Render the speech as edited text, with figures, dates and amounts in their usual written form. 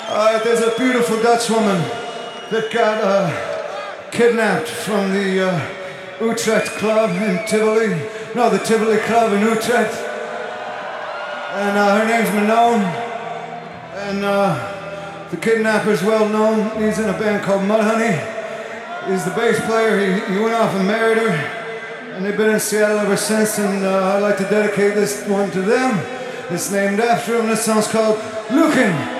There's a beautiful Dutch woman that got kidnapped from the Utrecht Club in Tivoli. No, the Tivoli Club in Utrecht. And her name's Manon. And the kidnapper's well known. He's in a band called Mudhoney. He's the bass player. He went off and married her. And they've been in Seattle ever since. And I'd like to dedicate this one to them. It's named after him. This song's called Lukin.